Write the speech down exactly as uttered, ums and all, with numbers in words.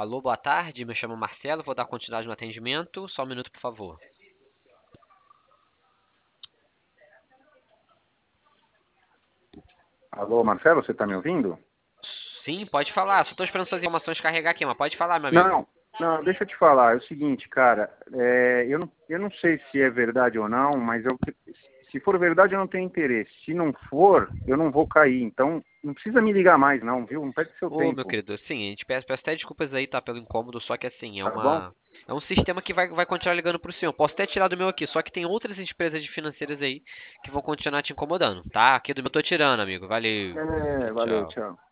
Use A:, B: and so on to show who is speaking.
A: Alô, boa tarde. Me chamo Marcelo. Vou dar continuidade no atendimento. Só um minuto, por favor.
B: Alô, Marcelo, você tá me ouvindo?
A: Sim, pode falar. Só tô esperando suas informações carregar aqui, mas pode falar, meu amigo.
B: Não, não, deixa eu te falar. É o seguinte, cara, é, eu, não, eu não sei se é verdade ou não, mas eu, se for verdade eu não tenho interesse. Se não for, eu não vou cair. Então, não precisa me ligar mais, não, viu? Não perde seu
A: Ô, meu
B: tempo,
A: querido, sim, a gente peço, peço até desculpas aí, tá, pelo incômodo, só que assim, é
B: tá bom?
A: uma... É um sistema que vai, vai continuar ligando pro senhor. Posso até tirar do meu aqui, só que tem outras empresas de financeiras aí que vão continuar te incomodando, tá? Aqui do meu eu tô tirando, amigo. Valeu.
B: É,
A: Tchau,
B: valeu,
A: tchau.
B: tchau.